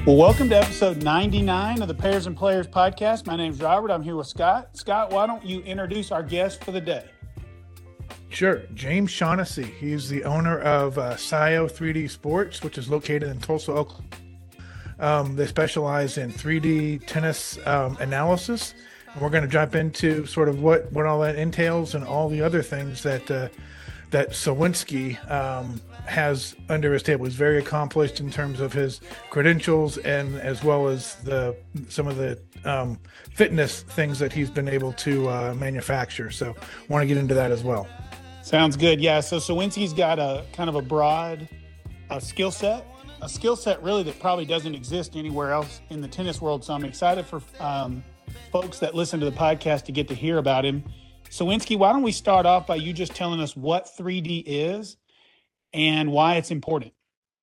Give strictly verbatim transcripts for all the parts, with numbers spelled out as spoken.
Well, welcome to episode ninety-nine of the Pairs and Players podcast. My name's Robert. I'm here with Scott. Scott, why don't you introduce our guest for the day? Sure. James Shaughnessy. He's the owner of uh, S I O three D Sports, which is located in Tulsa, Oklahoma. Um, they specialize in three D tennis um, analysis. And we're going to jump into sort of what, what all that entails and all the other things that uh, that Sawinski um, has under his table. He's very accomplished in terms of his credentials and as well as the some of the um, fitness things that he's been able to uh, manufacture. So want to get into that as well. Sounds good. Yeah, so Sawinski's got a kind of a broad uh, skill set, a skill set really that probably doesn't exist anywhere else in the tennis world. So I'm excited for um, folks that listen to the podcast to get to hear about him. Sawinski, why don't we start off by you just telling us what three D is and why it's important?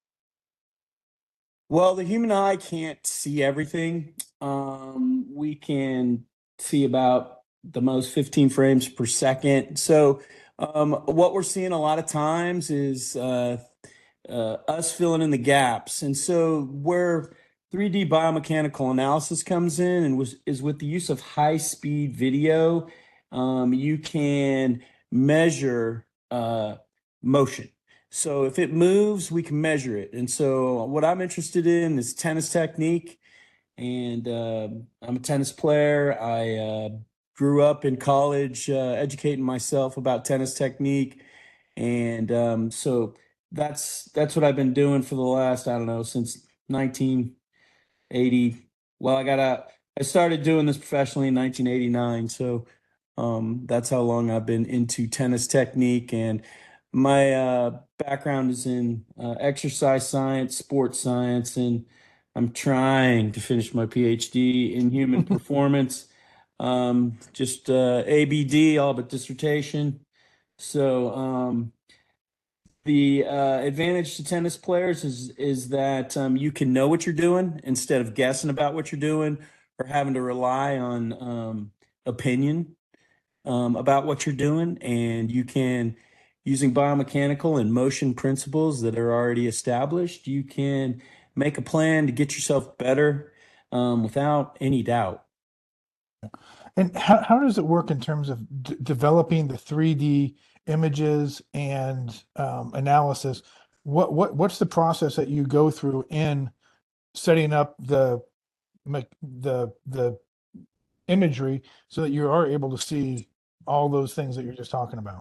Well, the human eye can't see everything. Um, we can see about the most fifteen frames per second. So um, what we're seeing a lot of times is uh, uh, us filling in the gaps. And so where three D biomechanical analysis comes in and was, is with the use of high-speed video. Um, you can measure uh, motion. So if it moves, we can measure it. And so what I'm interested in is tennis technique. And uh, I'm a tennis player. I uh, grew up in college uh, educating myself about tennis technique. And um, so that's that's what I've been doing for the last, I don't know, since nineteen eighty. Well, I got a, I started doing this professionally in nineteen eighty-nine. So um, that's how long I've been into tennis technique. And my uh, background is in uh, exercise science, sports science, and I'm trying to finish my P H D in human performance. Um, just uh, A B D, all but dissertation. So um, the uh, advantage to tennis players is is that um, you can know what you're doing instead of guessing about what you're doing or having to rely on um, opinion um, about what you're doing. And you can, using biomechanical and motion principles that are already established, you can make a plan to get yourself better um, without any doubt. And how, how does it work in terms of d- developing the three D images and um, analysis? What what what's the process that you go through in setting up the me- the the imagery so that you are able to see all those things that you're just talking about?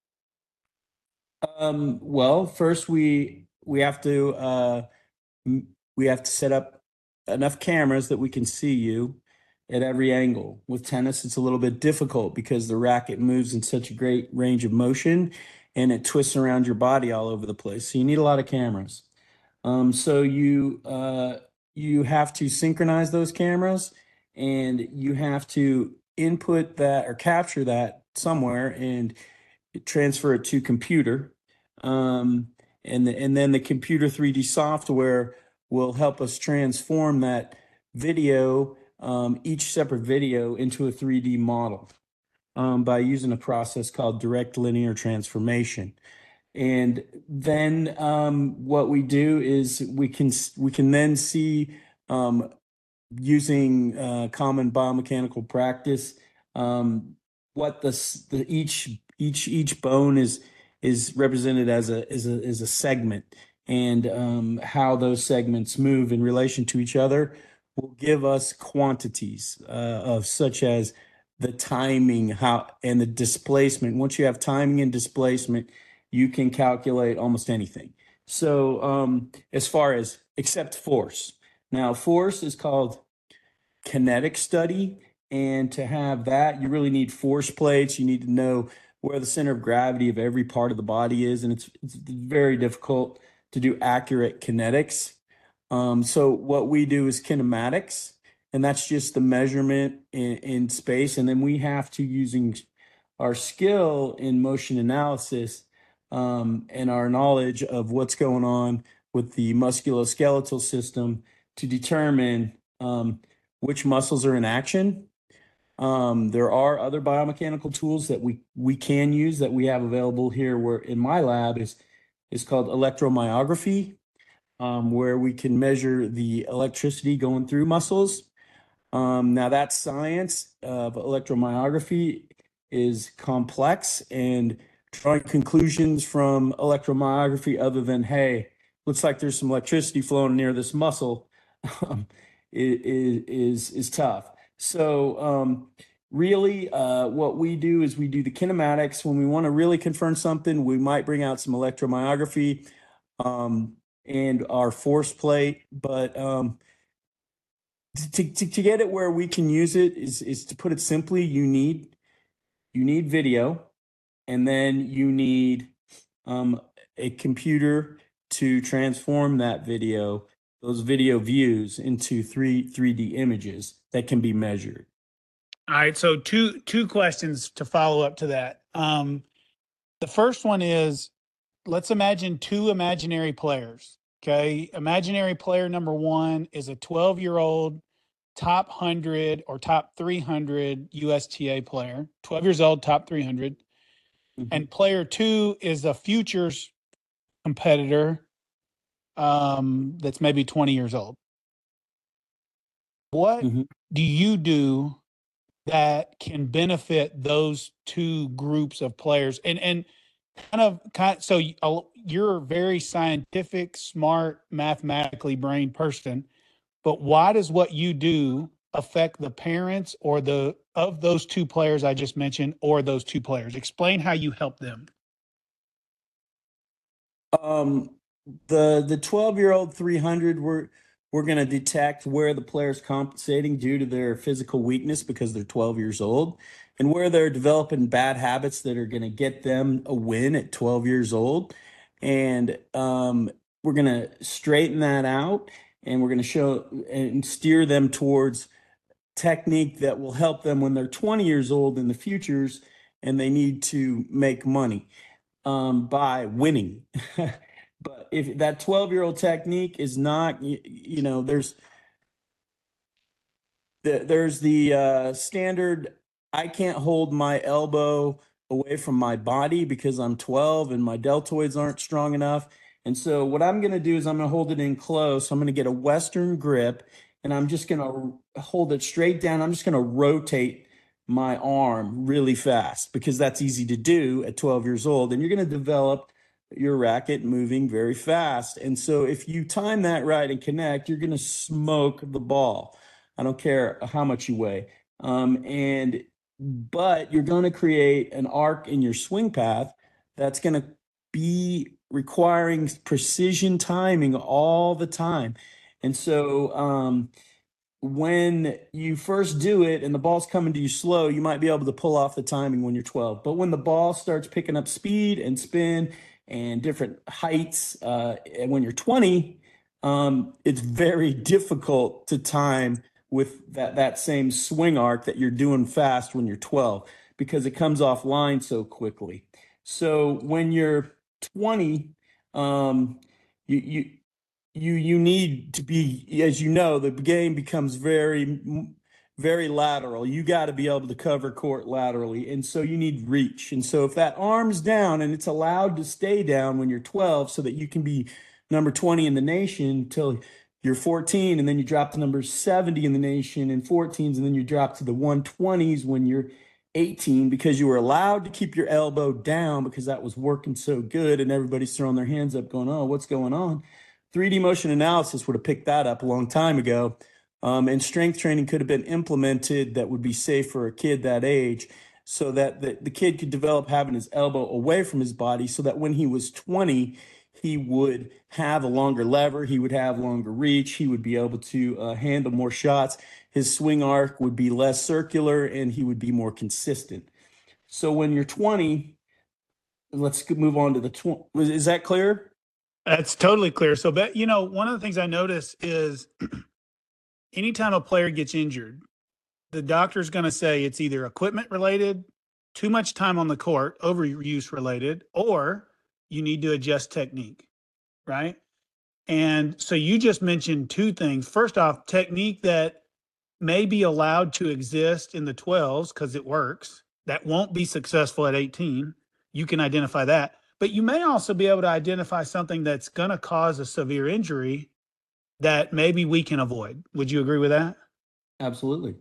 Um, well, first we we have to uh, m- we have to set up enough cameras that we can see you at every angle. With tennis, it's a little bit difficult because the racket moves in such a great range of motion and it twists around your body all over the place. So you need a lot of cameras. Um, so you uh, you have to synchronize those cameras and you have to input that or capture that somewhere and transfer it to computer. Um, and, the, and then the computer three D software will help us transform that video, um, each separate video, into a three D model um, by using a process called direct linear transformation. And then um, what we do is we can we can then see um, using uh, common biomechanical practice um, what the, the each each each bone is is represented as a as a as a segment, and um, how those segments move in relation to each other will give us quantities uh, of such as the timing, how, and the displacement. Once you have timing and displacement, you can calculate almost anything. So um, as far as except force. Now, force is called kinetic study. And to have that, you really need force plates. You need to know where the center of gravity of every part of the body is. And it's, it's very difficult to do accurate kinetics. Um, so what we do is kinematics, and that's just the measurement in, in space. And then we have to, using our skill in motion analysis um, and our knowledge of what's going on with the musculoskeletal system, to determine um, which muscles are in action. Um, there are other biomechanical tools that we we can use that we have available here. Where in my lab is is called electromyography. um, where we can measure the electricity going through muscles. Um, now that science of electromyography is complex, and drawing conclusions from electromyography other than, hey, looks like there's some electricity flowing near this muscle, um, is, is, is tough. So um, really uh, what we do is we do the kinematics. When we want to really confirm something, we might bring out some electromyography um, and our force plate, but um, to, to, to get it where we can use it is, is to put it simply, you need, you need video, and then you need um, a computer to transform that video, those video views into three, 3D images that can be measured. All right. So two, two questions to follow up to that. Um, the first one is, let's imagine two imaginary players. Okay. Imaginary player number one is a twelve year old top one hundred or top three hundred U S T A player, twelve years old, top three hundred. Mm-hmm. And player two is a futures competitor um, that's maybe twenty years old. What mm-hmm. do you do that can benefit those two groups of players? And, and kind of, kind of, so you're a very scientific, smart, mathematically brained person, but why does what you do affect the parents or the of those two players I just mentioned, or those two players? Explain how you help them. Um, the the twelve year old three hundred, we're we're going to detect where the player's compensating due to their physical weakness because they're twelve years old, and where they're developing bad habits that are going to get them a win at twelve years old. And um, we're going to straighten that out, and we're going to show and steer them towards technique that will help them when they're twenty years old in the futures and they need to make money um, by winning. But if that twelve year old technique is not, you, you know, there's the, there's the uh, standard, I can't hold my elbow away from my body because I'm twelve and my deltoids aren't strong enough. And so what I'm going to do is I'm going to hold it in close. I'm going to get a Western grip, and I'm just going to hold it straight down. I'm just going to rotate my arm really fast because that's easy to do at twelve years old. And you're going to develop your racket moving very fast. And so if you time that right and connect, you're going to smoke the ball. I don't care how much you weigh. Um, and, but you're going to create an arc in your swing path that's going to be requiring precision timing all the time. And so um, when you first do it and the ball's coming to you slow, you might be able to pull off the timing when you're twelve. But when the ball starts picking up speed and spin and different heights, uh, and when you're twenty, um, it's very difficult to time with that, that same swing arc that you're doing fast when you're twelve, because it comes offline so quickly. So when you're twenty, um, you, you, you, you need to be, as you know, the game becomes very, very lateral. You got to be able to cover court laterally. And so you need reach. And so if that arm's down, and it's allowed to stay down when you're twelve so that you can be number twenty in the nation till you're fourteen, and then you drop to number seventy in the nation in fourteens, and then you drop to the one twenties when you're eighteen, because you were allowed to keep your elbow down because that was working so good, and everybody's throwing their hands up going, oh, what's going on? three D motion analysis would have picked that up a long time ago. Um, and strength training could have been implemented that would be safe for a kid that age, so that the, the kid could develop having his elbow away from his body, so that when he was twenty, he would have a longer lever, he would have longer reach, he would be able to uh, handle more shots, his swing arc would be less circular, and he would be more consistent. So when you're twenty, let's move on to the twenty. Is that clear? That's totally clear. So, but you know, one of the things I notice is anytime a player gets injured, the doctor's going to say it's either equipment related, too much time on the court, overuse related, or you need to adjust technique, right? And so you just mentioned two things. First off, technique that may be allowed to exist in the twelves because it works, that won't be successful at eighteen. You can identify that. but you may also be able to identify something that's going to cause a severe injury that maybe we can avoid. Would you agree with that? Absolutely.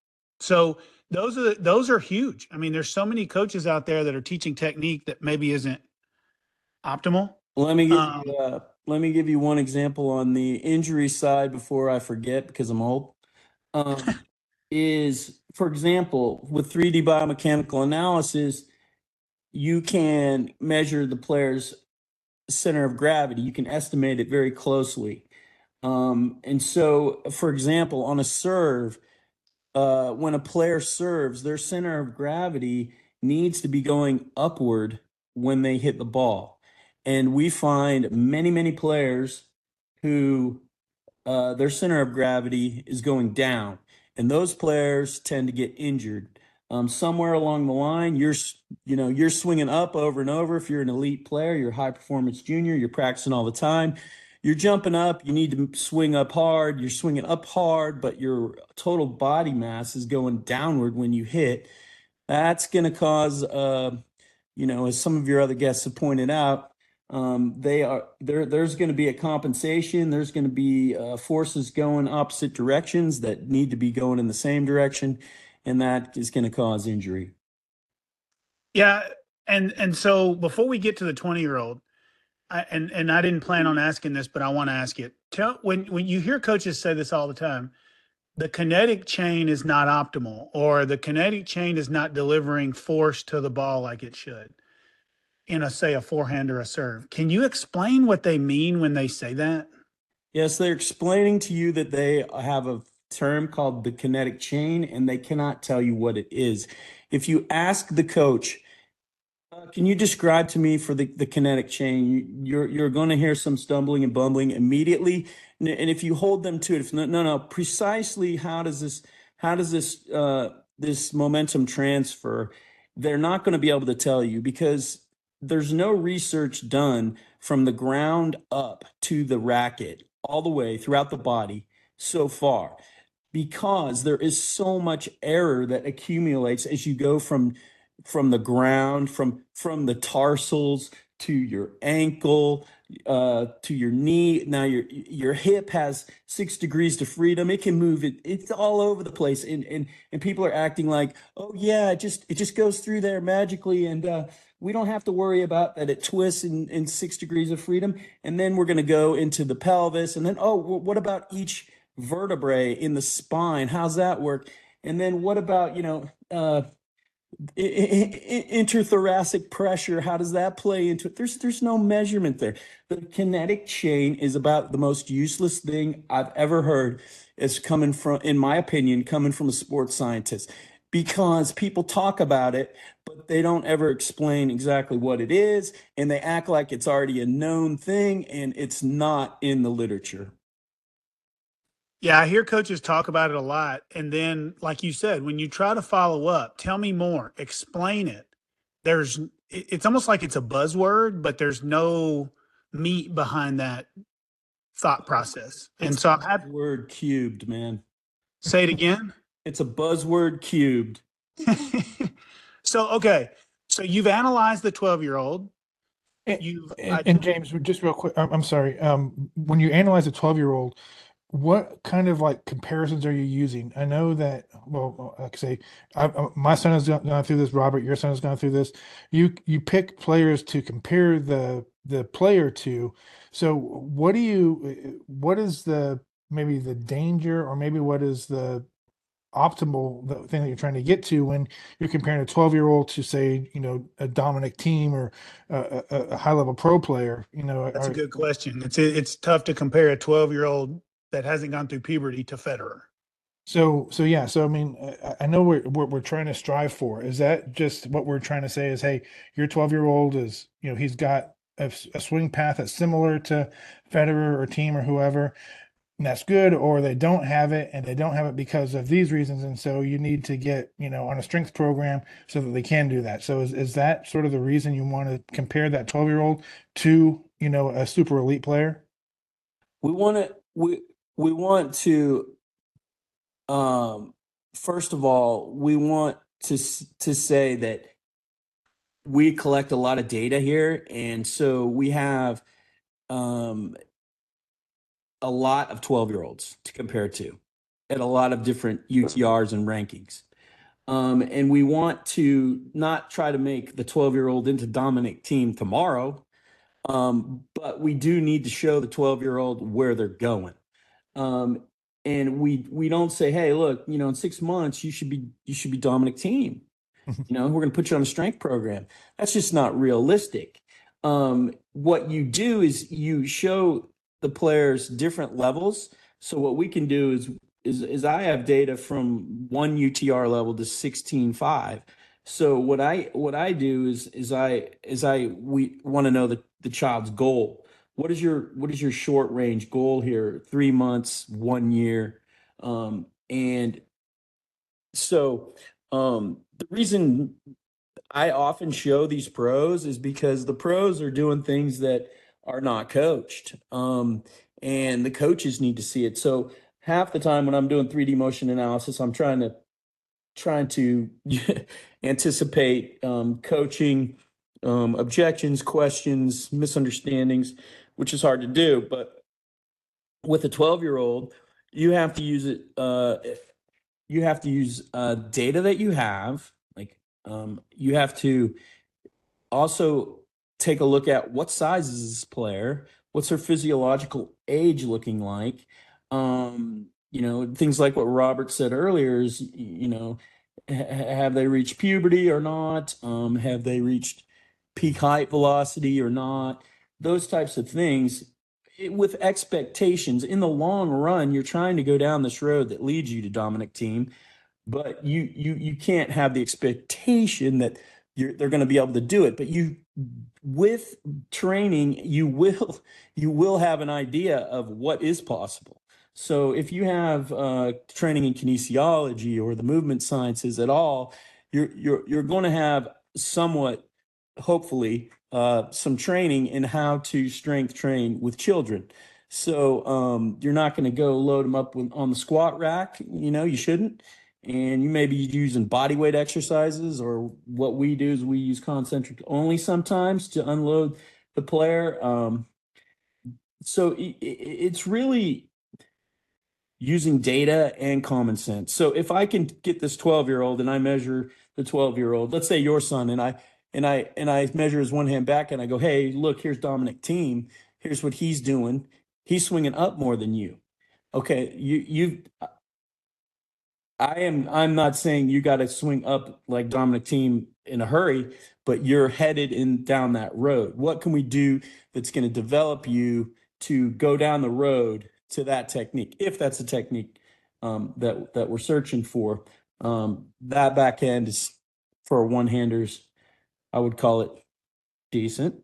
So those are the, those are huge. I mean, there's so many coaches out there that are teaching technique that maybe isn't optimal. Let me give Um, you, uh, let me give you one example on the injury side before I forget because I'm old. Um, is, for example, with three D biomechanical analysis, you can measure the player's center of gravity. You can estimate it very closely. Um, and so, for example, on a serve, uh, when a player serves, their center of gravity needs to be going upward when they hit the ball. And we find many, many players who uh, their center of gravity is going down, and those players tend to get injured. Um, somewhere along the line, you're you know you're swinging up over and over. If you're an elite player, you're a high performance junior, you're practicing all the time. You're jumping up. You need to swing up hard. You're swinging up hard, but your total body mass is going downward when you hit. That's going to cause, uh, you know, as some of your other guests have pointed out, um, they are there. There's going to be a compensation. There's going to be uh, forces going opposite directions that need to be going in the same direction, and that is going to cause injury. yeah, and and so before we get to the twenty year old, I, and and I didn't plan on asking this, but I want to ask it. Tell when when you hear coaches say this all the time, the kinetic chain is not optimal, or the kinetic chain is not delivering force to the ball like it should in a, say, a forehand or a serve. Can you explain what they mean when they say that? Yes, they're explaining to you that they have a term called the kinetic chain, and they cannot tell you what it is. If you ask the coach, uh, can you describe to me for the, the kinetic chain, you're you're going to hear some stumbling and bumbling immediately. And, and if you hold them to it, if no, no, no, precisely how does this how does this uh, this momentum transfer? They're not going to be able to tell you because there's no research done from the ground up to the racket all the way throughout the body so far, because there is so much error that accumulates as you go from from the ground, from from the tarsals to your ankle, uh, to your knee. Now your your hip has six degrees to freedom. It can move. It it's all over the place, and and and people are acting like, oh yeah, it just it just goes through there magically, and uh, we don't have to worry about that. It twists in in six degrees of freedom, and then we're going to go into the pelvis, and then oh, what about each vertebrae in the spine? How's that work? And then what about you know? Uh, interthoracic pressure, how does that play into it? There's there's no measurement there. The kinetic chain is about the most useless thing I've ever heard. It's coming from, in my opinion, coming from a sports scientist, because people talk about it, but they don't ever explain exactly what it is, and they act like it's already a known thing, and it's not in the literature. Yeah, I hear coaches talk about it a lot. And then, like you said, when you try to follow up, tell me more, explain it. There's, it's almost like it's a buzzword, but there's no meat behind that thought process. And It's so a I'm happy. word cubed, man. Say it again. It's a buzzword cubed. So, okay. So you've analyzed the twelve year old. And, You've, and, I, and James, just real quick, I'm, I'm sorry. Um, when you analyze a twelve year old, what kind of like comparisons are you using? I know that, well, like I say, I, I- my son has gone gone through this. Robert, your son has gone through this. You you pick players to compare the the player to. So what do you? What is the maybe the danger, or maybe what is the optimal the thing that you're trying to get to when you're comparing a twelve year old to, say, you know, a Dominic Thiem or a, a, a high level pro player? You know, that's a are, good question. It's, it's tough to compare a twelve year old that hasn't gone through puberty to Federer. So, so yeah, so I mean, I, I know what we're, we're trying to strive for. Is that just what we're trying to say is, hey, your twelve year old is, you know, he's got a, s- a swing path that's similar to Federer or Team or whoever, and that's good, or they don't have it and they don't have it because of these reasons. And so you need to get, you know, on a strength program so that they can do that. So is, is that sort of the reason you want to compare that twelve year old to, you know, a super elite player? We want to we we want to um first of all, we want to s- to say that we collect a lot of data here, and so we have um, a lot of twelve year olds to compare to at a lot of different U T Rs and rankings. Um, and we want to not try to make the twelve year old into Dominic team tomorrow, um, but we do need to show the twelve year old where they're going. Um, and we we don't say, hey, look, you know, in six months you should be you should be Dominic team. You know, we're going to put you on a strength program. That's just not realistic. Um, what you do is you show the players different levels. So what we can do is is, is I have data from one U T R level to sixteen five. So what I what I do is is I is I we want to know the, the child's goal. What is your what is your short range goal here? Three months, one year, um, and so um, the reason I often show these pros is because the pros are doing things that are not coached, um, and the coaches need to see it. So half the time when I'm doing three D motion analysis, I'm trying to trying to anticipate um, coaching um, objections, questions, misunderstandings, which is hard to do. But with a twelve year old, you have to use it. Uh, you have to use uh, data that you have. Like um, you have to also take a look at what size is this player, what's her physiological age looking like. Um, you know, things like what Robert said earlier is, you know, ha- have they reached puberty or not? Um, have they reached peak height velocity or not? Those types of things. It- with expectations in the long run, you're trying to go down this road that leads you to Dominic team, but you you you can't have the expectation that you're they're going to be able to do it. But you, with training, you will you will have an idea of what is possible. So if you have uh, training in kinesiology or the movement sciences at all, you're you're you're going to have somewhat, hopefully, uh, some training in how to strength train with children. So um, you're not going to go load them up with, on the squat rack. You know, you shouldn't. And you may be using body weight exercises, or what we do is we use concentric only sometimes to unload the player. Um, so it, it, it's really using data and common sense. So if I can get this twelve year old and I measure the twelve year old, let's say your son, and I and I and I measure his one hand back and I go, hey, look, here's Dominic team. Here's what he's doing. He's swinging up more than you. Okay, you you I am I'm not saying you got to swing up like Dominic team in a hurry, but you're headed in down that road. What can we do that's going to develop you to go down the road to that technique, if that's a technique um, that that we're searching for? Um, that back end is for one-handers, I would call it decent.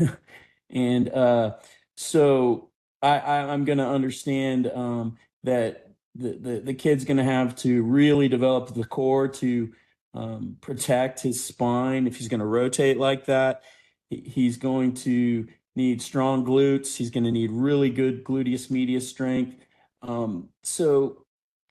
And uh, so I, I, I'm going to understand um, that the, the, the kid's going to have to really develop the core to um, protect his spine. If he's going to rotate like that, he- he's going to need strong glutes. He's going to need really good gluteus medius strength. Um, so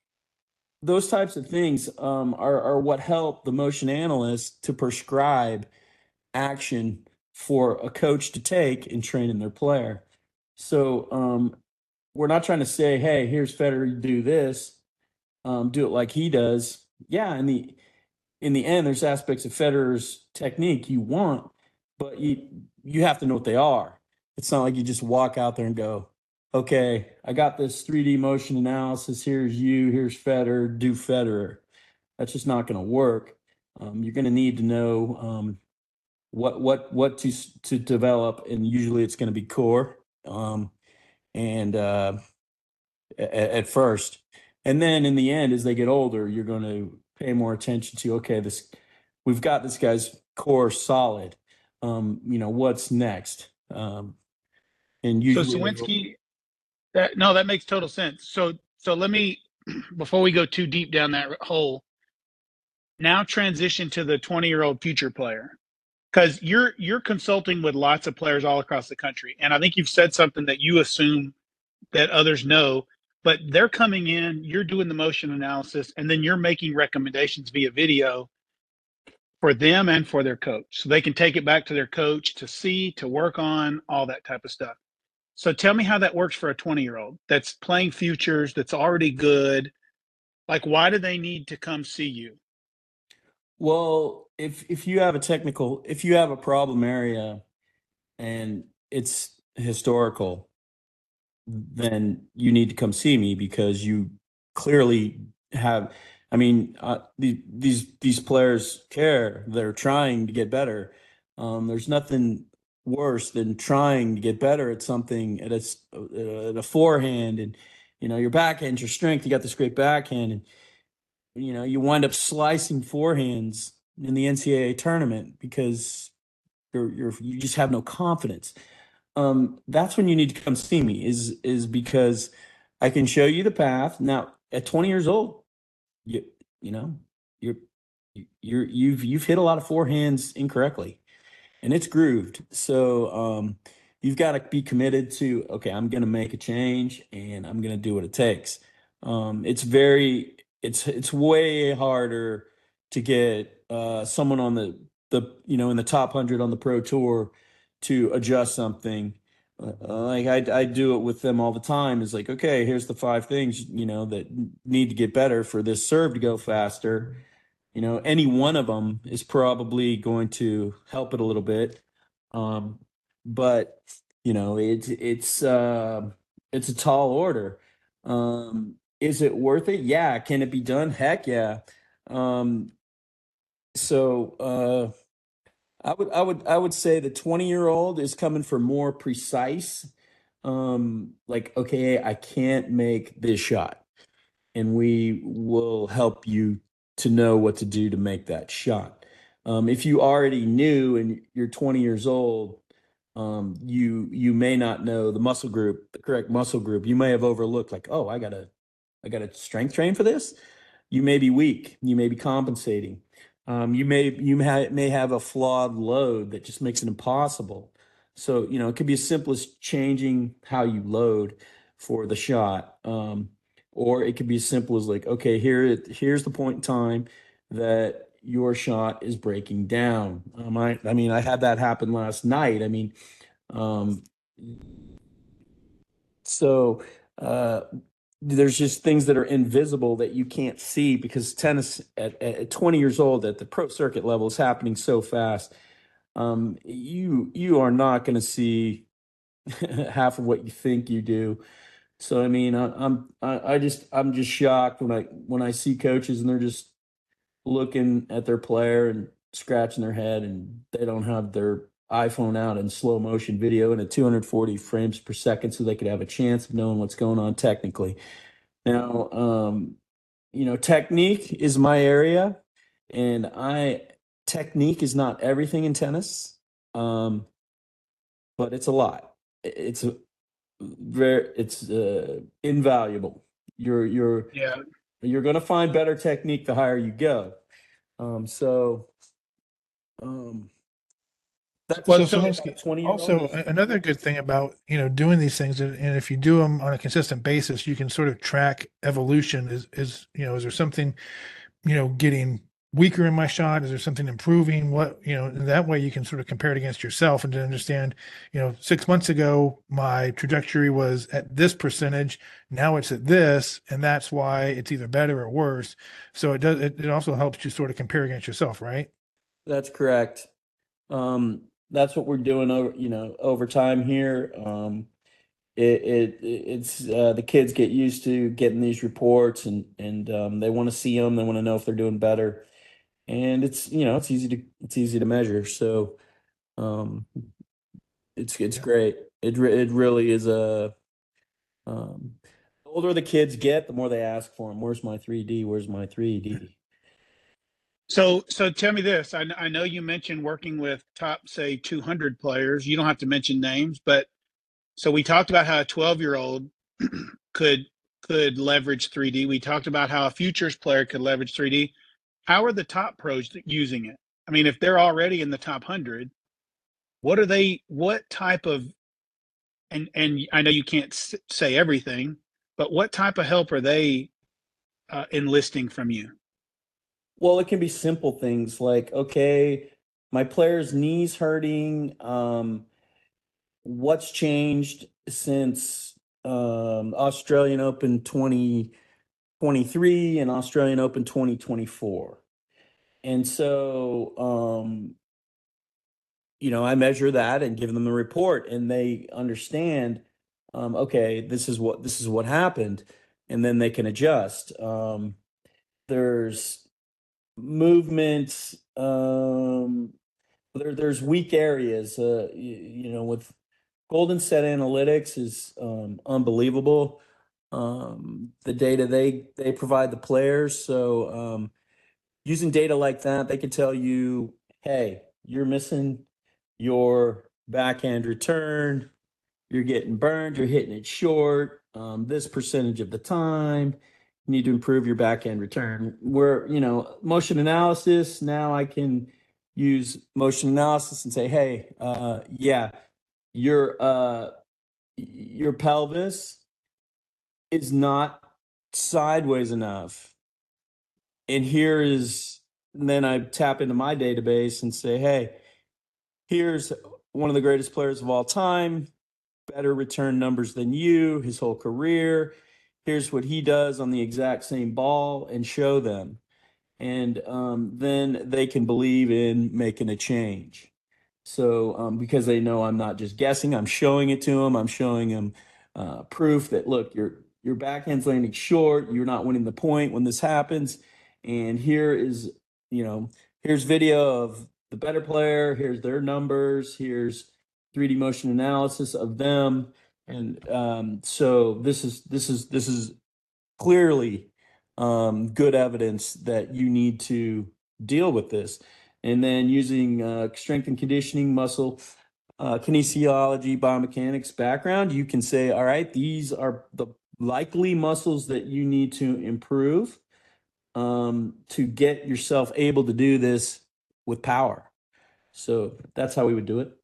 those types of things um, are, are what help the motion analyst to prescribe action for a coach to take in training their player. So um, we're not trying to say, hey, here's Federer, do this, um, do it like he does. Yeah, in the in the end, there's aspects of Federer's technique you want, but you you have to know what they are. It's not like you just walk out there and go, okay, I got this three D motion analysis. Here's you, here's Federer, do Federer. That's just not going to work. Um, you're going to need to know um, what what what to to develop, and usually it's going to be core um and uh at, at first, and then in the end, as they get older, you're going to pay more attention to, okay, this we've got this guy's core solid, um you know, what's next? um and So usually Sawinski, that no, that makes total sense. So so let me, before we go too deep down that hole, now transition to the twenty year old future player, because you're you're consulting with lots of players all across the country, and I think you've said something that you assume that others know, but they're coming in, you're doing the motion analysis, and then you're making recommendations via video. for them and for their coach. So they can take it back to their coach to see, to work on, all that type of stuff. So tell me how that works for a twenty year old that's playing futures, that's already good. Like, why do they need to come see you? Well, if if you have a technical, if you have a problem area and it's historical, then you need to come see me because you clearly have. I mean, uh, the, these these players care. They're trying to get better. Um, there's nothing worse than trying to get better at something at a, s- uh, at a forehand, and you know your backhand, your strength. You got this great backhand, and you know you wind up slicing forehands in the N C double A tournament because you're you're you just have no confidence. Um, that's when you need to come see me. Is is because I can show you the path. Now, at twenty years old, you you know you're you're you've you've hit a lot of forehands incorrectly, and it's grooved. So um, you've got to be committed to, okay, I'm going to make a change and I'm going to do what it takes. Um, it's very, it's it's way harder to get uh, someone on the the you know in the top hundred on the pro tour to adjust something. Uh, like I I do it with them all the time. Is like, okay, here's the five things you know that need to get better for this serve to go faster. You know, any one of them is probably going to help it a little bit. Um, but you know, it's it's uh, it's a tall order. Um, is it worth it? Yeah. Can it be done? Heck yeah. Um, so uh, I would I would I would say the twenty year old is coming for more precise. Um, like, okay, I can't make this shot, and we will help you to know what to do to make that shot. Um, if you already knew and you're twenty years old, um, you you may not know the muscle group, the correct muscle group. You may have overlooked, like, oh, I gotta I gotta strength train for this. You may be weak. You may be compensating. Um, you may you may may have a flawed load that just makes it impossible. So you know it could be as simple as changing how you load for the shot. Um, or it could be as simple as like, okay, here here's the point in time that your shot is breaking down. Um, I I mean, I had that happen last night. I mean, um, so uh, there's just things that are invisible that you can't see because tennis at, at twenty years old at the pro circuit level is happening so fast. Um, you you are not going to see half of what you think you do. So I mean, I, I'm I, I just I'm just shocked when I when I see coaches and they're just looking at their player and scratching their head and they don't have their iPhone out in slow motion video and at two hundred forty frames per second so they could have a chance of knowing what's going on technically. Now, um, you know, technique is my area, and I technique is not everything in tennis, um, but it's a lot. It's a very it's uh, invaluable. You're you're Yeah. you're going to find better technique the higher you go. Um, so um, that's Well, So, so Salonsky, twenty year old. also a- another good thing about you know doing these things, and and if you do them on a consistent basis, you can sort of track evolution. Is is you know is there something you know getting weaker in my shot? Is there something improving? What you know, and that way you can sort of compare it against yourself and to understand. You know, six months ago my trajectory was at this percentage. Now it's at this, and that's why it's either better or worse. So it does. It, it also helps you sort of compare against yourself, right? That's correct. Um, that's what we're doing over, you know, over time here. Um, it, it it's uh, the kids get used to getting these reports and and um, they want to see them. They want to know if they're doing better, and it's you know it's easy to it's easy to measure. So um, it's it's Yeah. great. It re- it really is a um, the older the kids get, the more they ask for them. Where's my three D? Where's my three D? so so tell me this. I, kn- I know you mentioned working with top, say, two hundred players. You don't have to mention names, but so we talked about how a twelve year old could could leverage three D. We talked about how a futures player could leverage three D. How are the top pros using it? I mean, if they're already in the top one hundred, what are they, what type of, and and I know you can't say everything, but what type of help are they uh, enlisting from you? Well, it can be simple things like, okay, my player's knees hurting. Um, what's changed since um, Australian Open twenty twenty-three and Australian Open twenty twenty-four? And so, um, you know, I measure that and give them a report, and they understand, um, okay, this is what this is what happened, and then they can adjust. Um, there's movements. Um, there, there's weak areas. Uh, you, you know, with Golden Set Analytics is um, unbelievable. Um, the data they they provide the players. So um, using data like that, they can tell you, hey, you're missing your backhand return. You're getting burned. You're hitting it short. Um, this percentage of the time. You need to improve your backhand return. Where, you know, motion analysis, now I can use motion analysis and say, hey, uh, yeah, your uh, your pelvis is not sideways enough. And here is, and then I tap into my database and say, hey, here's one of the greatest players of all time, better return numbers than you, his whole career. Here's what he does on the exact same ball, and show them. And um, then they can believe in making a change. So um, because they know I'm not just guessing, I'm showing it to them. I'm showing them uh, proof that, look, your your backhand's landing short. You're not winning the point when this happens. And here is, you know, here's video of the better player. Here's their numbers. Here's three D motion analysis of them. And um, so this is this is this is clearly um, good evidence that you need to deal with this. And then using uh, strength and conditioning, muscle uh, kinesiology, biomechanics background, you can say, all right, these are the likely muscles that you need to improve um, to get yourself able to do this with power. So that's how we would do it.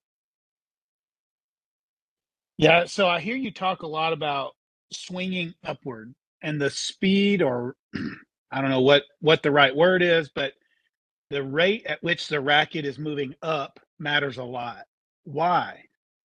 Yeah, so I hear you talk a lot about swinging upward and the speed, or I don't know what what the right word is, but the rate at which the racket is moving up matters a lot. Why?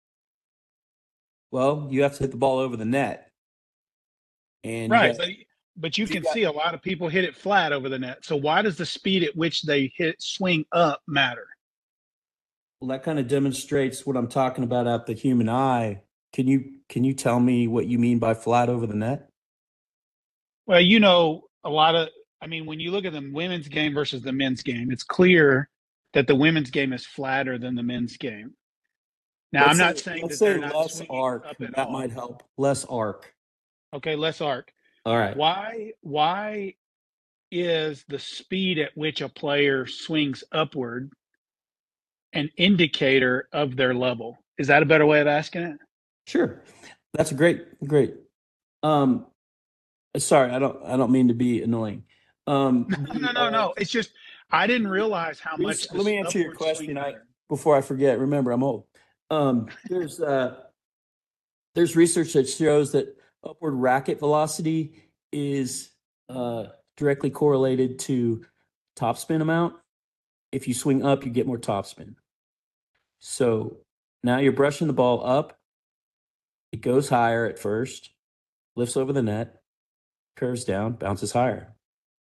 Well, you have to hit the ball over the net. And you Right, got, but but you you can got see a lot of people hit it flat over the net. So why does the speed at which they hit swing up matter? well, that kind of demonstrates what I'm talking about at the human eye. Can you can you tell me what you mean by flat over the net? Well, you know, a lot of I mean, when you look at the women's game versus the men's game, it's clear that the women's game is flatter than the men's game. Now, I'm Let's not say saying let's that say they're not less swinging arc. up at That all. might help. Less arc. Okay, less arc. All right. Why why is the speed at which a player swings upward an indicator of their level? Is that a better way of asking it? Sure. That's a great, great. Um, sorry, I don't I don't mean to be annoying. Um, No, the no, no, uh, no. It's just I didn't realize how res- much let this me answer your upward swing question. I mattered. before I forget. Remember, I'm old. Um, there's uh, there's research that shows that upward racket velocity is uh, directly correlated to topspin amount. If you swing up, you get more topspin. So now you're brushing the ball up. It goes higher at first, lifts over the net, curves down, bounces higher.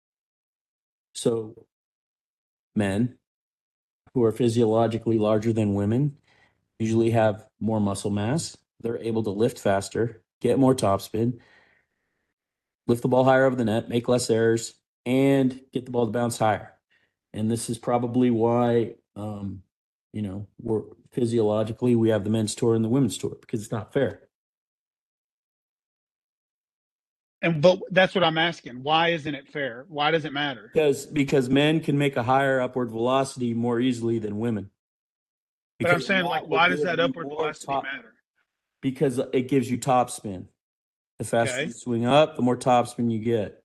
So men who are physiologically larger than women usually have more muscle mass. They're able to lift faster, get more topspin, lift the ball higher over the net, make less errors, and get the ball to bounce higher. And this is probably why, um, you know, we're physiologically we have the men's tour and the women's tour, because it's not fair. And but that's what I'm asking. Why isn't it fair? Why does it matter? Because because men can make a higher upward velocity more easily than women. But I'm Because saying, that like, will why does give that you upward more velocity top, matter? because it gives you top spin. The faster Okay. you swing up, the more topspin you get.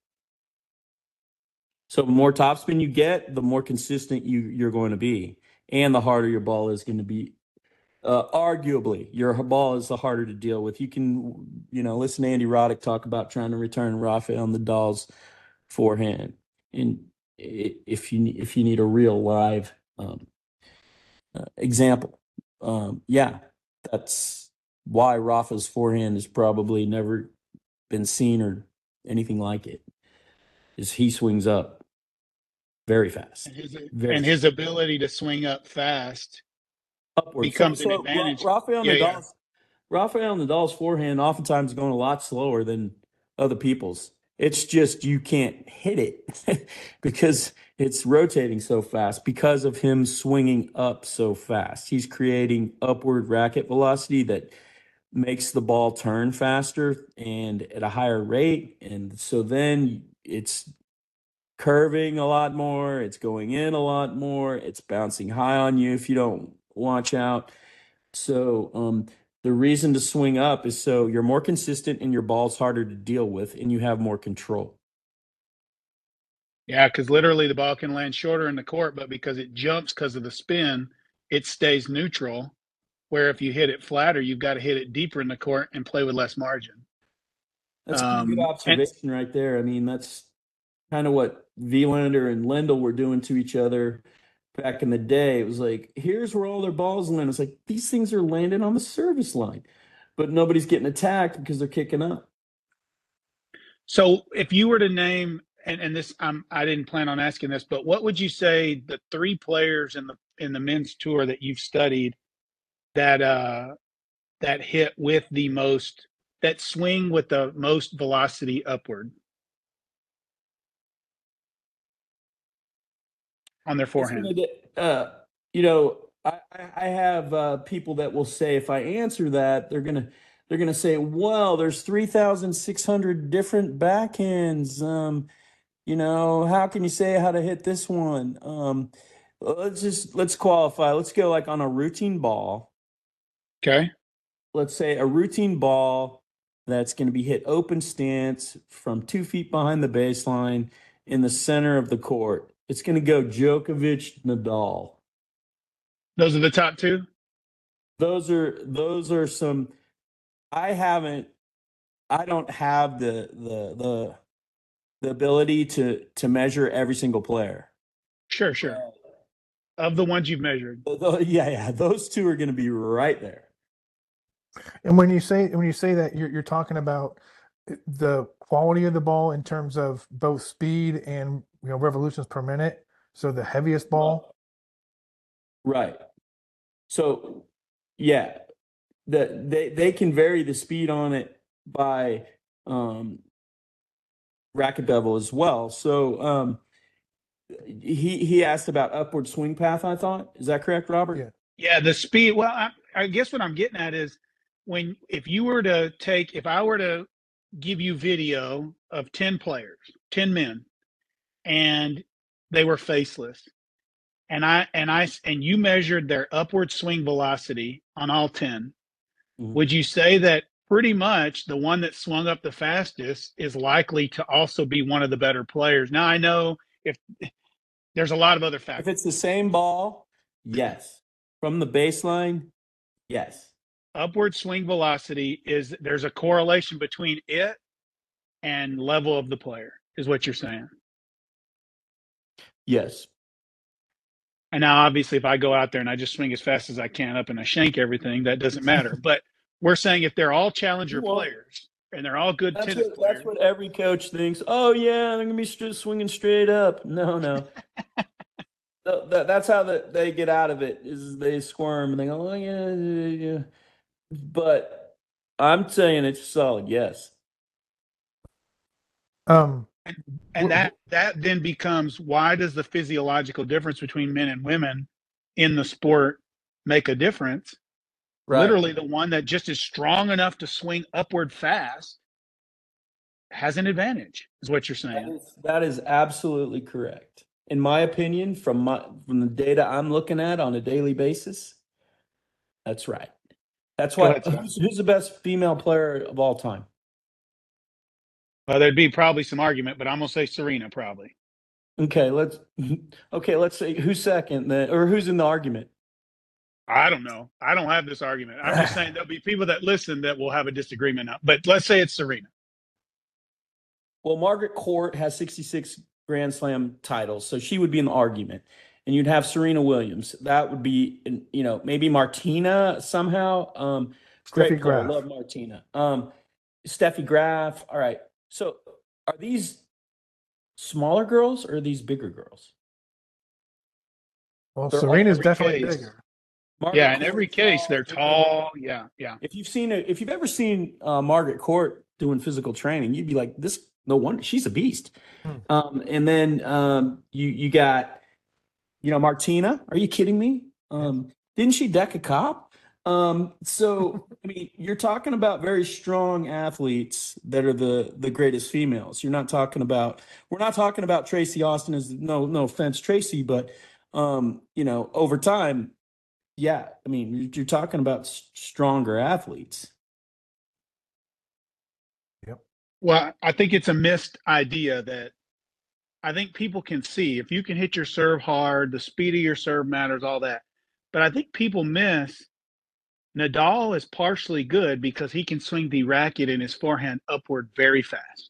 So the more topspin you get, the more consistent you you're going to be, and the harder your ball is going to be. Uh, arguably, your ball is the harder to deal with. You can, you know, listen to Andy Roddick talk about trying to return Rafael Nadal's forehand, and if you if you need a real live um, uh, example. Um, yeah, that's why Rafa's forehand has probably never been seen or anything like it. Is he swings up very fast, And his, very and his ability to swing up fast upward. So, becomes an so Ra- advantage. Rafael Yeah, yeah. Nadal's Rafael Nadal's forehand oftentimes going a lot slower than other people's. It's just you can't hit it because it's rotating so fast because of him swinging up so fast. He's creating upward racket velocity that makes the ball turn faster and at a higher rate. And so then it's curving a lot more, it's going in a lot more, it's bouncing high on you if you don't watch out. So um, the reason to swing up is so you're more consistent and your ball's harder to deal with and you have more control. Yeah, because literally the ball can land shorter in the court, but because it jumps because of the spin, it stays neutral. Where if you hit it flatter, you've got to hit it deeper in the court and play with less margin. That's a pretty good Um, and observation right there. I mean, that's kind of what Vilander and Lendl were doing to each other back in the day. It was like, here's where all their balls land. It's like these things are landing on the service line, but nobody's getting attacked because they're kicking up. so if you were to name, and, and this, I'm, I didn't plan on asking this, but what would you say the three players in the in the men's tour that you've studied that uh, that hit with the most, that swing with the most velocity upward on their It's forehand? gonna get, uh, you know, I, I I have uh, people that will say if I answer that, they're gonna they're gonna say, well, there's three thousand six hundred different backhands. Um, you know, how can you say how to hit this one? Um, let's just let's qualify. Let's go like on a routine ball. Okay. Let's say a routine ball that's going to be hit open stance from two feet behind the baseline in the center of the court. It's going to go Djokovic, Nadal. Those are the top two? Those are those are some. I haven't. I don't have the the the the ability to to measure every single player. Sure, sure. Of the ones you've measured. Uh, yeah, yeah. Those two are going to be right there. And when you say when you say that, you're you're talking about the quality of the ball in terms of both speed and you know revolutions per minute. So the heaviest ball, right? So, yeah, the they they can vary the speed on it by um, racket bevel as well. So um, he he asked about upward swing path. I thought, is that correct, Robert? Yeah. Yeah, the speed. Well, I, I guess what I'm getting at is when if you were to take, if I were to give you video of ten players, ten men, and they were faceless, and I and I and you measured their upward swing velocity on all ten, Mhm. would you say that pretty much the one that swung up the fastest is likely to also be one of the better players? Now I know if there's a lot of other If factors. it's the same ball, yes. From the baseline, yes. Upward swing velocity is there's a correlation between it and level of the player, is what you're saying. Yes. And now, obviously, if I go out there and I just swing as fast as I can up and I shank everything, that doesn't matter. But we're saying if they're all challenger Well, players and they're all good That's tennis what, players, that's what every coach thinks. Oh yeah, they're gonna be st- swinging straight up. No, no. Th- that, that's how the, they get out of it. Is they squirm and they go, oh yeah, yeah, yeah. But I'm saying it's solid. Yes. Um, and that that then becomes, why does the physiological difference between men and women in the sport make a difference? Right. Literally, the one that just is strong enough to swing upward fast has an advantage, is what you're That saying. is, that is absolutely correct. In my opinion, from my from the data I'm looking at on a daily basis, that's right. That's Go why. ahead, Scott. Who's, who's the best female player of all time? Well, there'd be probably some argument, but I'm gonna say Serena probably. Okay, let's okay, let's say who's second then, or who's in the argument. I don't know. I don't have this argument. I'm just saying there'll be people that listen that will have a disagreement. But let's say it's Serena. Well, Margaret Court has sixty-six Grand Slam titles. So she would be in the argument. And you'd have Serena Williams. That would be, you know, maybe Martina somehow. Um, great Steffi player. Graf. Love Martina. Um, Steffi Graf. All right. So are these smaller girls or are these bigger girls? Well, They're Serena's all definitely case. bigger. Margaret Yeah, in Court, every case, they're tall. If, Yeah, yeah. if you've seen it, if you've ever seen uh, Margaret Court doing physical training, you'd be like, this, no wonder she's a beast. Hmm. Um, and then um, you you got, you know, Martina. Are you kidding me? Um, didn't she deck a cop? Um, so I mean, you're talking about very strong athletes that are the the greatest females. You're not talking about. We're not talking about Tracy Austin. As no no offense, Tracy, but um, you know, over time, yeah. I mean, you're, you're talking about s- stronger athletes. Yep. Well, I think it's a missed idea that I think people can see if you can hit your serve hard, the speed of your serve matters, all that. But I think people miss Nadal is partially good because he can swing the racket in his forehand upward very fast.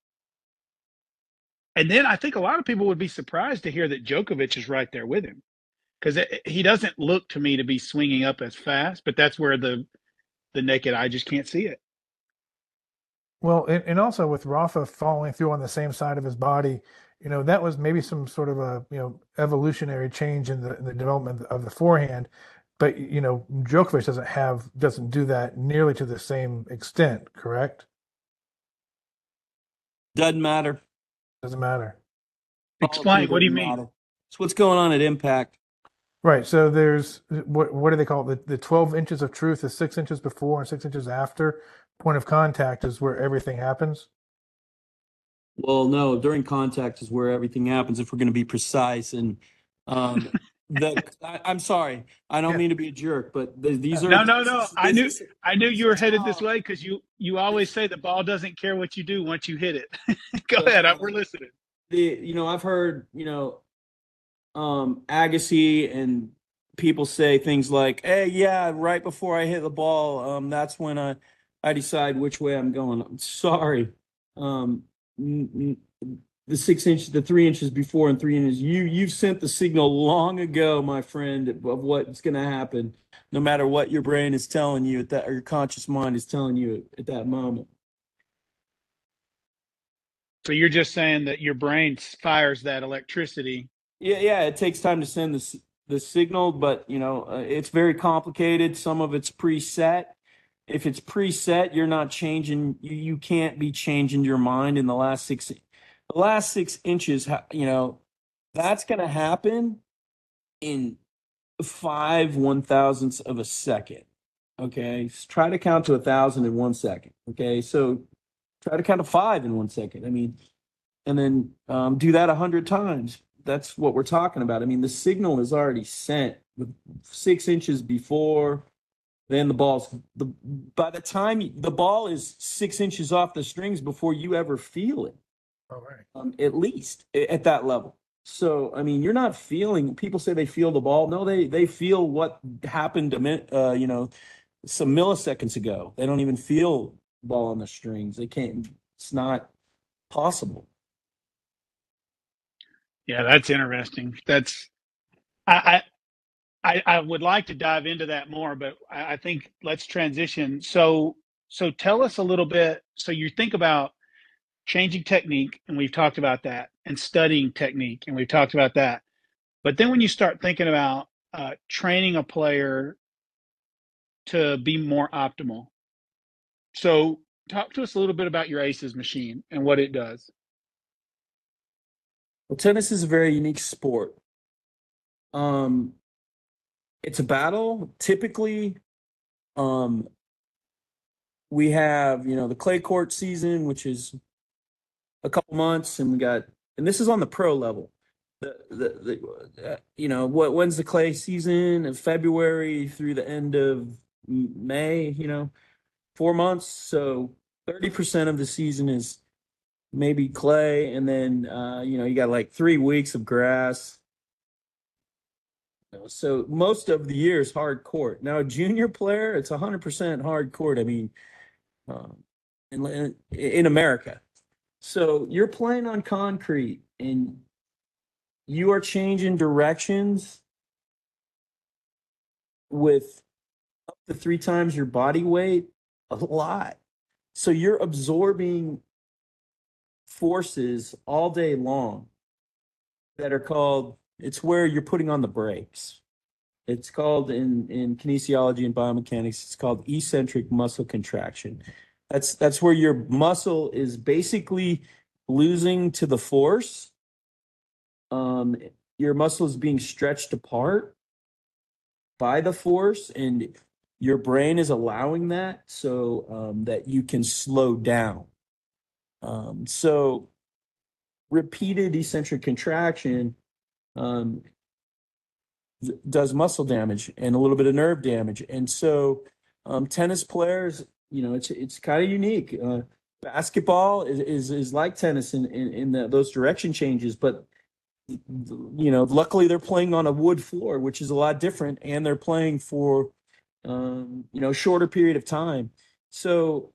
And then I think a lot of people would be surprised to hear that Djokovic is right there with him because he doesn't look to me to be swinging up as fast, but that's where the the naked eye just can't see it. Well, and, and also with Rafa following through on the same side of his body, you know, that was maybe some sort of a, you know, evolutionary change in the, in the development of the forehand. But, you know, Djokovic doesn't have, doesn't do that nearly to the same extent, correct? Doesn't matter. Doesn't matter. Explain. What do you Doesn't mean? matter. It's what's going on at Impact. Right. So there's, what, what do they call it? The, the twelve inches of truth is six inches before and six inches after. Point of contact is where everything happens. Well, no, during contact is where everything happens. If we're going to be precise, and um, the I, I'm sorry, I don't Yeah. mean to be a jerk, but the, these are No, no, no. this I is- knew this is- I knew you were headed this Oh. way because you you always say the ball doesn't care what you do once you hit it. Go But, ahead. I, um, we're listening. the you know I've heard you know um Agassi and people say things like, "Hey, yeah, right before I hit the ball, um, that's when I I decide which way I'm going." I'm sorry, um, n- n- the six inches, the three inches before and three inches, you you've sent the signal long ago, my friend, of what's going to happen, no matter what your brain is telling you at that, or your conscious mind is telling you at that moment. So you're just saying that your brain fires that electricity. Yeah, yeah, it takes time to send the s- the signal, but you know, uh, it's very complicated. Some of it's preset. If it's preset, you're not changing. You, you can't be changing your mind in the last six, the last six inches. ha- You know, that's going to happen in five one thousandths of a second. Okay, S- try to count to a thousand in one second. Okay, so try to count to five in one second. I mean, and then um, do that a hundred times. That's what we're talking about. I mean, the signal is already sent with six inches before. Then the ball's the by the time you- the ball is six inches off the strings before you ever feel it, All right. um, at least a- at that level. So I mean, you're not feeling. People say they feel the ball. No, they they feel what happened a minute, uh, you know, some milliseconds ago. They don't even feel ball on the strings. They can't. It's not possible. Yeah, that's interesting. That's I I I, I would like to dive into that more, but I, I think let's transition. So so tell us a little bit. So you think about changing technique, and we've talked about that, and studying technique, and we've talked about that. But then when you start thinking about uh, training a player to be more optimal, so talk to us a little bit about your ACEs machine and what it does. Well, tennis is a very unique sport. Um, it's a battle. Typically, um, we have, you know, the clay court season, which is a couple months, and we got, and this is on the pro level. The, the, the uh, you know, what when's the clay season? Of February through the end of M- May. You know, four months. So thirty percent of the season is maybe clay, and then uh, you know, you got like three weeks of grass. So most of the year is hard court. Now, a junior player, it's one hundred percent hard court. I mean, um, in, in America. So you're playing on concrete and you are changing directions with up to three times your body weight, a lot. So you're absorbing forces all day long that are called, it's where you're putting on the brakes. It's called in, in kinesiology and biomechanics, it's called eccentric muscle contraction. That's that's where your muscle is basically losing to the force. Um, your muscle is being stretched apart by the force, and your brain is allowing that so um, that you can slow down. Um, so repeated eccentric contraction um, does muscle damage and a little bit of nerve damage. And so um, tennis players, you know, it's it's kind of unique. Uh, basketball is, is is like tennis in in, in the, those direction changes, but you know, luckily they're playing on a wood floor, which is a lot different, and they're playing for um, you know, shorter period of time. So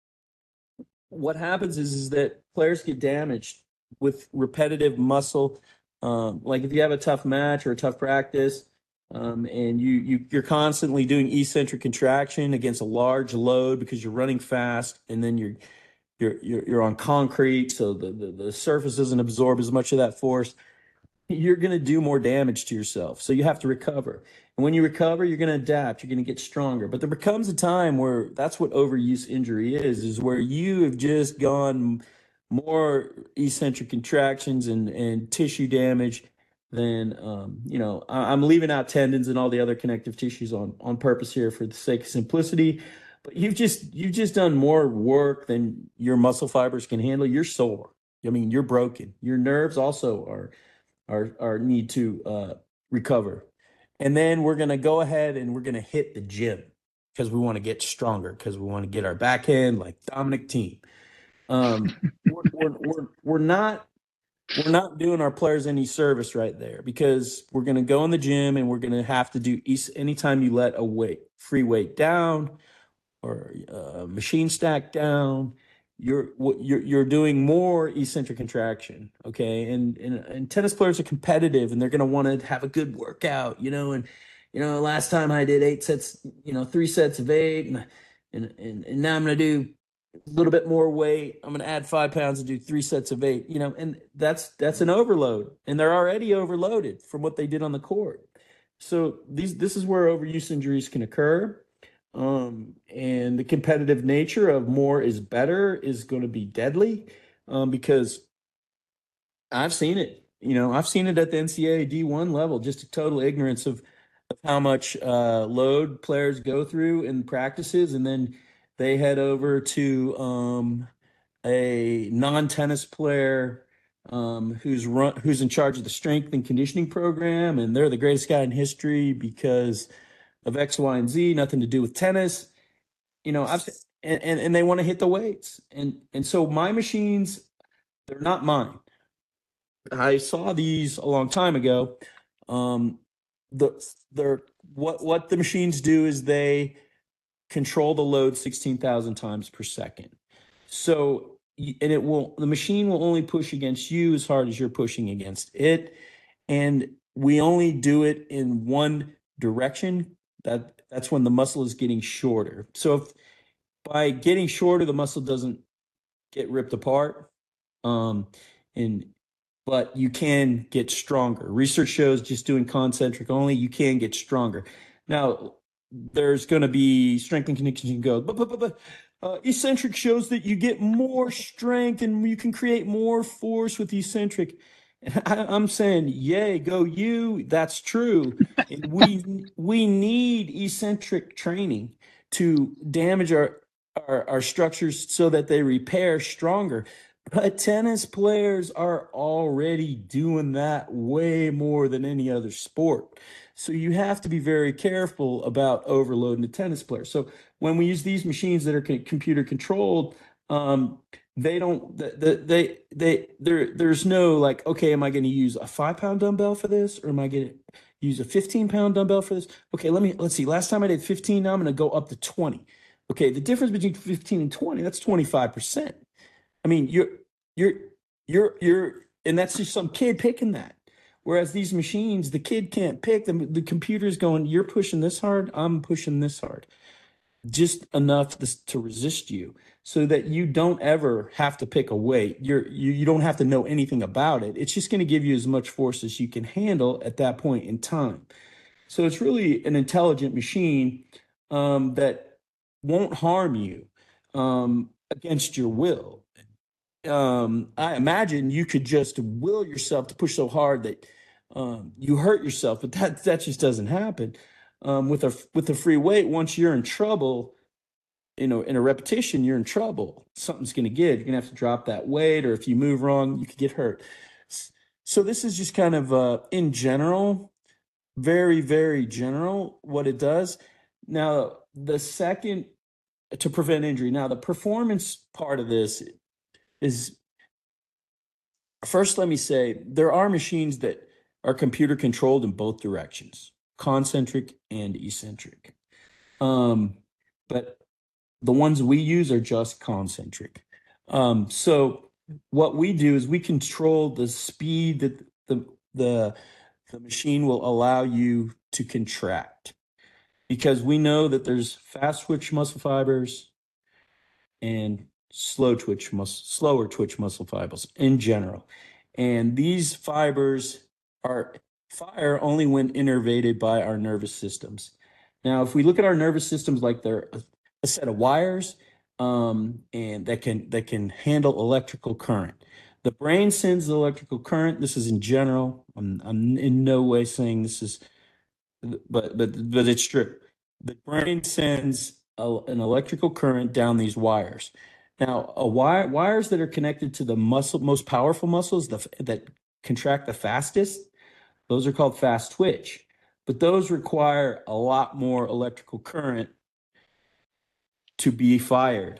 what happens is is that players get damaged with repetitive muscle. Um, like if you have a tough match or a tough practice, um, and you you you're constantly doing eccentric contraction against a large load because you're running fast, and then you're you're you're, you're on concrete, so the, the the surface doesn't absorb as much of that force. You're going to do more damage to yourself. So you have to recover. And when you recover, you're going to adapt. You're going to get stronger. But there becomes a time where that's what overuse injury is, is where you have just gone more eccentric contractions and, and tissue damage than, um, you know, I, I'm leaving out tendons and all the other connective tissues on, on purpose here for the sake of simplicity. But you've just, you've just done more work than your muscle fibers can handle. You're sore. I mean, you're broken. Your nerves also are our, our need to uh, recover. And then we're going to go ahead and we're going to hit the gym because we want to get stronger, because we want to get our backhand like Dominic Thiem. Um, we're, we're, we're, we're not we're not doing our players any service right there, because we're going to go in the gym and we're going to have to do anytime you let a weight free weight down or uh, machine stack down, you're you're you're doing more eccentric contraction, okay? And and, and tennis players are competitive, and they're going to want to have a good workout, you know. And you know, last time I did eight sets, you know, three sets of eight, and and and, and now I'm going to do a little bit more weight. I'm going to add five pounds and do three sets of eight, you know. And that's that's an overload, and they're already overloaded from what they did on the court. So these this is where overuse injuries can occur. Um, and the competitive nature of more is better is going to be deadly, um, because I've seen it. You know, I've seen it at the N C double A D one level, just a total ignorance of, of how much uh, load players go through in practices, and then they head over to um, a non-tennis player um, who's run who's in charge of the strength and conditioning program, and they're the greatest guy in history because of X, Y, and Z, nothing to do with tennis. You know, I've and, and, and they want to hit the weights. And and so my machines, they're not mine. I saw these a long time ago. Um, the they're what what the machines do is they control the load sixteen thousand times per second. So and it will the machine will only push against you as hard as you're pushing against it. And we only do it in one direction. That that's when the muscle is getting shorter. So if by getting shorter, the muscle doesn't get ripped apart, um, and but you can get stronger. Research shows just doing concentric only, you can get stronger. Now, there's going to be strength and conditioning go, but but but, but uh, eccentric shows that you get more strength and you can create more force with eccentric. I, I'm saying, yay, go you. That's true. And we we need eccentric training to damage our, our our structures so that they repair stronger. But tennis players are already doing that way more than any other sport. So you have to be very careful about overloading the tennis player. So when we use these machines that are computer controlled, um, they don't the, they they there there's no like, okay, am I going to use a five pound dumbbell for this, or am I going to use a fifteen pound dumbbell for this? Okay, let me let's see, last time I did fifteen, now I'm going to go up to twenty. Okay, the difference between fifteen and twenty, that's twenty-five percent. I mean, you're you're you're you're and that's just some kid picking that. Whereas these machines, the kid can't pick them. The computer's going, you're pushing this hard, I'm pushing this hard. Just enough to, to resist you so that you don't ever have to pick a weight. You're you, you don't have to know anything about it. It's just going to give you as much force as you can handle at that point in time. So it's really an intelligent machine um, that won't harm you um, against your will. Um, I imagine you could just will yourself to push so hard that um, you hurt yourself, but that that just doesn't happen. Um, with a with a free weight, once you're in trouble, you know, in a repetition, you're in trouble. Something's going to give. You're going to have to drop that weight, or if you move wrong, you could get hurt. So this is just kind of uh, in general, very, very general what it does. Now, the second, to prevent injury. Now, the performance part of this is, first, let me say, there are machines that are computer controlled in both directions, concentric and eccentric. Um, but the ones we use are just concentric. Um, so what we do is we control the speed that the, the, the machine will allow you to contract, because we know that there's fast twitch muscle fibers and slow twitch muscle, slower twitch muscle fibers in general. And these fibers are fire only when innervated by our nervous systems. Now, if we look at our nervous systems like they're a, a set of wires um, and that can that can handle electrical current. The brain sends the electrical current. This is in general. I'm, I'm in no way saying this is, but but but it's true. The brain sends a, an electrical current down these wires. Now, a wire wires that are connected to the muscle, most powerful muscles the, that contract the fastest, those are called fast twitch. But those require a lot more electrical current to be fired.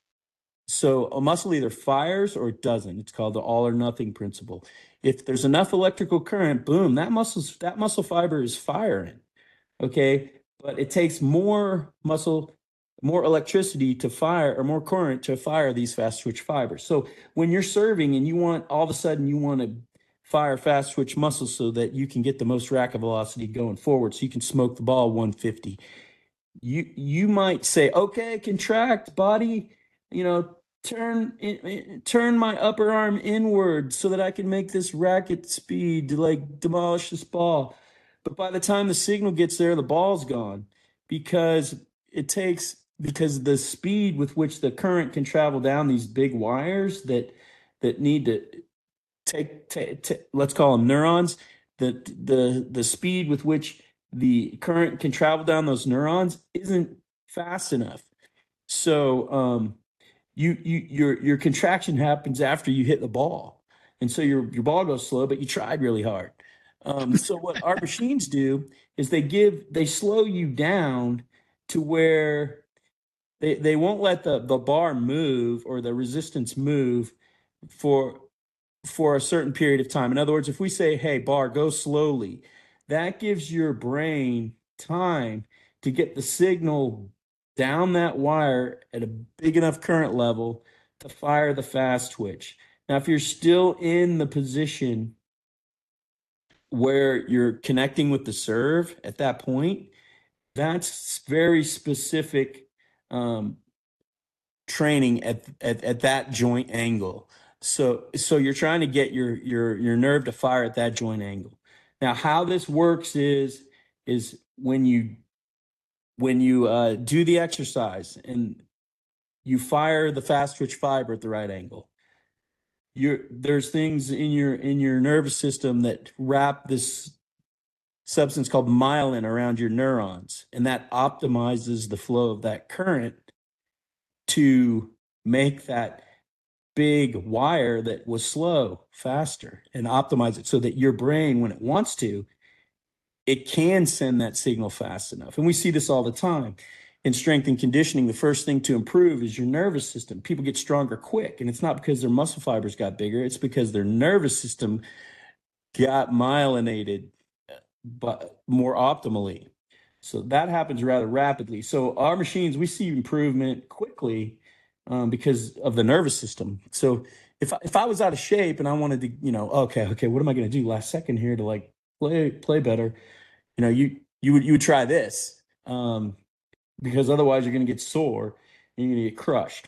So a muscle either fires or it doesn't. It's called the all or nothing principle. If there's enough electrical current, boom, that muscle's that muscle fiber is firing. Okay, but it takes more muscle, more electricity to fire, or more current to fire these fast twitch fibers. So when you're serving and you want, all of a sudden you want to fire fast twitch muscles so that you can get the most racket velocity going forward, so you can smoke the ball one fifty. You you might say, okay, contract body, you know, turn turn my upper arm inward so that I can make this racket speed to like demolish this ball. But by the time the signal gets there, the ball's gone, because it takes because the speed with which the current can travel down these big wires that that need to take, take, take let's call them neurons, the the the speed with which the current can travel down those neurons isn't fast enough. So um, you you your your contraction happens after you hit the ball, and so your your ball goes slow, but you tried really hard. Um, so what our machines do is they give they slow you down to where they they won't let the the bar move or the resistance move for for a certain period of time. In other words, if we say, hey, bar, go slowly, that gives your brain time to get the signal down that wire at a big enough current level to fire the fast twitch. Now, if you're still in the position where you're connecting with the serve at that point, that's very specific um, training at, at, at that joint angle. So, so you're trying to get your, your, your nerve to fire at that joint angle. Now, how this works is, is when you, when you uh, do the exercise and you fire the fast twitch fiber at the right angle, you're, there's things in your, in your nervous system that wrap this substance called myelin around your neurons, and that optimizes the flow of that current to make that big wire that was slow faster, and optimize it so that your brain, when it wants to, it can send that signal fast enough. And we see this all the time in strength and conditioning. The first thing to improve is your nervous system. People get stronger quick, and it's not because their muscle fibers got bigger, it's because their nervous system got myelinated but more optimally. So that happens rather rapidly. So our machines, we see improvement quickly um, because of the nervous system. So if I, if I was out of shape and I wanted to, you know, okay, okay, what am I going to do last second here to like play play better? You know, you you would you would try this, um, because otherwise you're going to get sore and you're going to get crushed.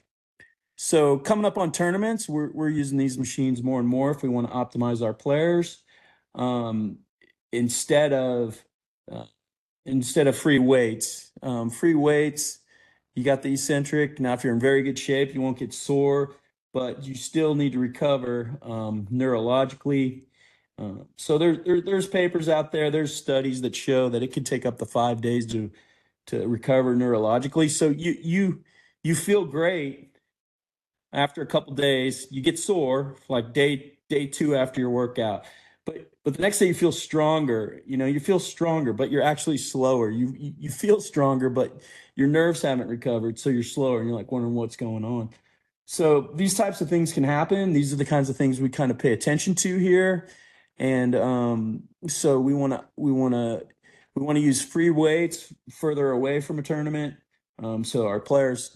So coming up on tournaments, we're we're using these machines more and more if we want to optimize our players. Um, instead of uh, instead of free weights, um, free weights, you got the eccentric. Now, if you're in very good shape, you won't get sore, but you still need to recover um, neurologically. Uh, so there, there, there's papers out there, there's studies that show that it could take up to five days to to recover neurologically. So you you you feel great after a couple days. You get sore like day day two after your workout, but but the next day you feel stronger. You know, you feel stronger, but you're actually slower. You you, you feel stronger, but your nerves haven't recovered, so you're slower, and you're like wondering what's going on. So these types of things can happen. These are the kinds of things we kind of pay attention to here, and um, so we want to we want to we want to use free weights further away from a tournament, um, so our players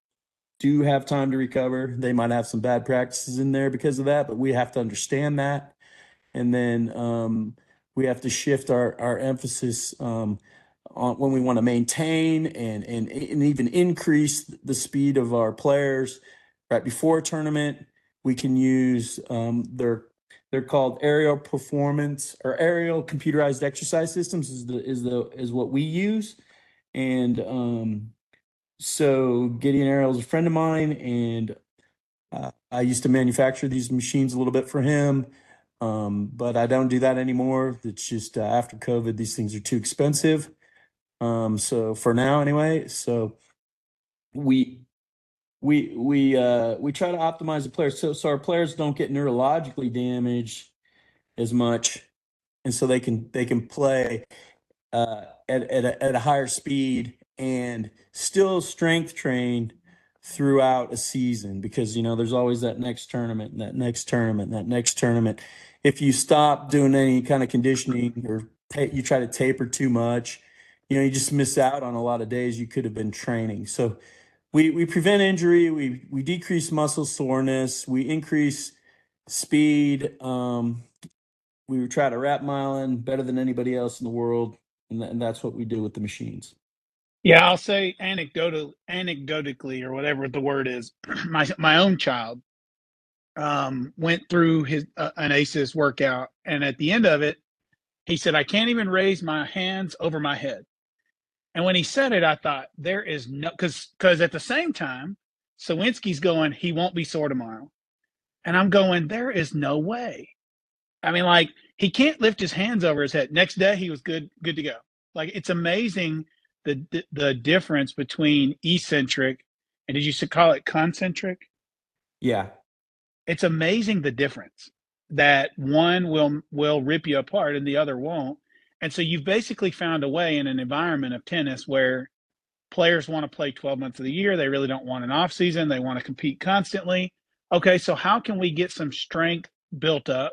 do have time to recover. They might have some bad practices in there because of that, but we have to understand that. And then um, we have to shift our, our emphasis um, on when we want to maintain and, and, and even increase the speed of our players right before a tournament. We can use um, their they're called aerial performance or aerial computerized exercise systems is the is the is what we use. And um, so Gideon Ariel is a friend of mine, and uh, I used to manufacture these machines a little bit for him, um, but I don't do that anymore. It's just uh, after COVID, these things are too expensive. Um, so for now, anyway, so we we we uh, we try to optimize the players so so our players don't get neurologically damaged as much, and so they can they can play uh, at at a, at a higher speed and still strength train throughout a season, because you know there's always that next tournament and that next tournament and that next tournament. If you stop doing any kind of conditioning or ta- you try to taper too much, you know you just miss out on a lot of days you could have been training. So we we prevent injury, we we decrease muscle soreness, we increase speed. Um, we try to wrap myelin better than anybody else in the world, and, th- and that's what we do with the machines. Yeah, I'll say anecdotal, anecdotically, or whatever the word is. My my own child um, went through his uh, an A C E S workout, and at the end of it, he said, "I can't even raise my hands over my head." And when he said it, I thought there is no because because at the same time, Sawinski's going, he won't be sore tomorrow, and I'm going, there is no way. I mean, like he can't lift his hands over his head. Next day, he was good, good to go. Like it's amazing the the, the difference between eccentric and did you call it concentric? Yeah. It's amazing the difference that one will will rip you apart and the other won't. And so you've basically found a way in an environment of tennis where players want to play twelve months of the year. They really don't want an off season. They want to compete constantly. Okay, so how can we get some strength built up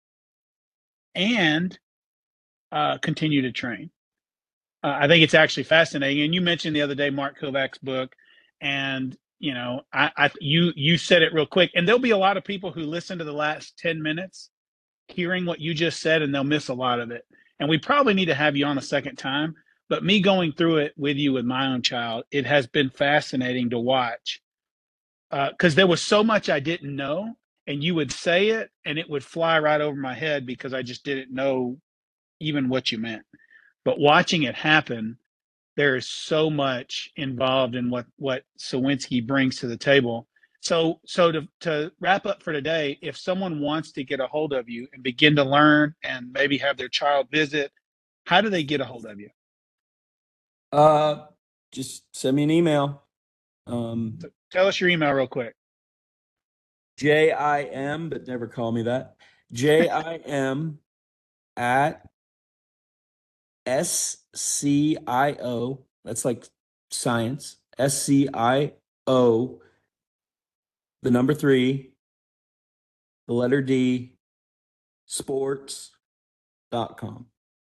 and uh, continue to train? Uh, I think it's actually fascinating. And you mentioned the other day Mark Kovac's book, and you know, I, I you you said it real quick, and there'll be a lot of people who listen to the last ten minutes hearing what you just said, and they'll miss a lot of it. And we probably need to have you on a second time. But me going through it with you with my own child, it has been fascinating to watch because uh, there was so much I didn't know, and you would say it, and it would fly right over my head because I just didn't know even what you meant. But watching it happen, there is so much involved in what what Sawinski brings to the table. So so to to wrap up for today, if someone wants to get a hold of you and begin to learn and maybe have their child visit, how do they get a hold of you? Uh, just send me an email. Um, So tell us your email real quick. J I M, but never call me that. J I M at S C I O. That's like science. S C I O, the number three, the letter D, sports dot com.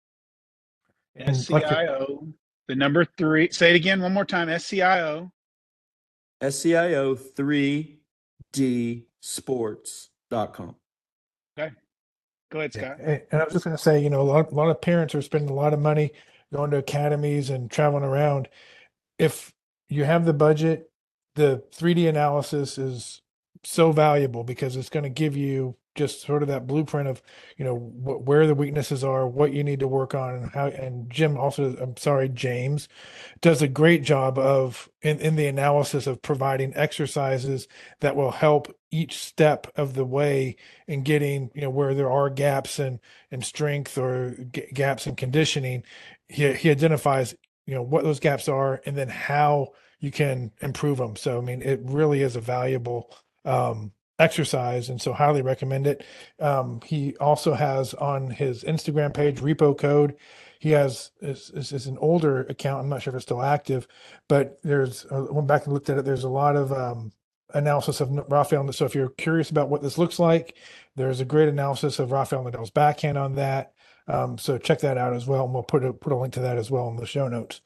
S C I O, the number three. Say it again one more time. S C I O. S C I O three d sports dot com. Okay. Go ahead, Yeah. Scott. And and I was just going to say, you know, a lot, a lot of parents are spending a lot of money going to academies and traveling around. If you have the budget, the three D analysis is so valuable because it's going to give you just sort of that blueprint of, you know, wh- where the weaknesses are, what you need to work on, and how. And Jim also, I'm sorry, James, does a great job of in, in the analysis of providing exercises that will help each step of the way in getting, you know, where there are gaps in in strength or g- gaps in conditioning. He he identifies, you know, what those gaps are and then how you can improve them. So I mean, it really is a valuable um, exercise, and so highly recommend it. Um, he also has on his Instagram page Repo Code. He has is, is, is an older account. I'm not sure if it's still active, but there's uh, went back and looked at it. There's a lot of um, analysis of Rafael. So if you're curious about what this looks like, there's a great analysis of Rafael Nadal's backhand on that. Um, so check that out as well, and we'll put a put a link to that as well in the show notes.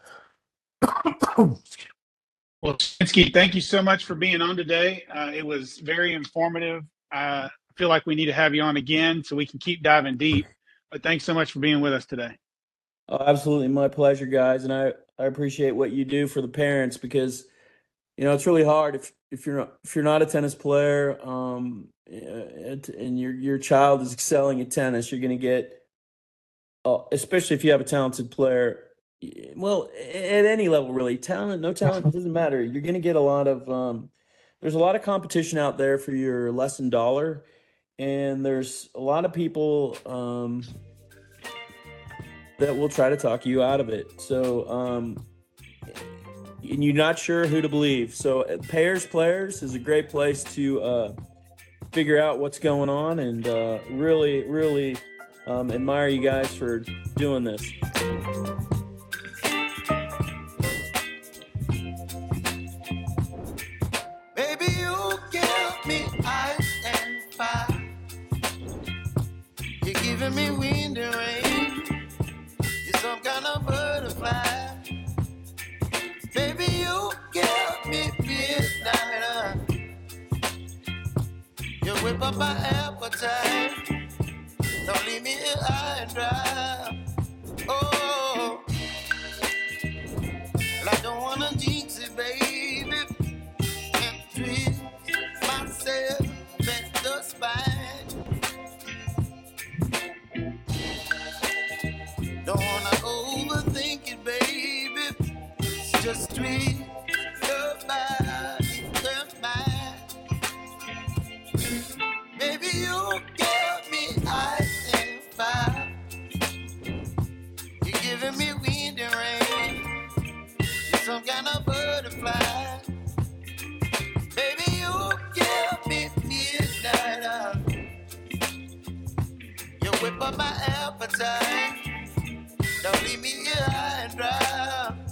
Well, Shinsky, thank you so much for being on today. Uh, it was very informative. I feel like we need to have you on again so we can keep diving deep. But thanks so much for being with us today. Oh, absolutely, my pleasure, guys, and I, I appreciate what you do for the parents because, you know, it's really hard if if you're not if you're not a tennis player, um, and, and your your child is excelling at tennis, you're going to get, uh, especially if you have a talented player. Well, at any level, really, talent, no talent, it doesn't matter. You're going to get a lot of, um, there's a lot of competition out there for your less than dollar, and there's a lot of people um, that will try to talk you out of it. So, um, and you're not sure who to believe. So, Pairs Players is a great place to uh, figure out what's going on, and uh, really, really um, admire you guys for doing this. Giving me wind and rain, you're some kind of butterfly. Baby, you give me midnight. You whip up my appetite. Don't leave me here high and dry. Oh, well, I don't wanna jinx it, baby, and treat myself at the spine. Don't wanna overthink it, baby. It's just treat your body, your mind. Baby, you give me ice and fire. You're giving me wind and rain. You're some kind of butterfly. Baby, you give me midnight. You whip up my appetite. Don't leave me here high and dry.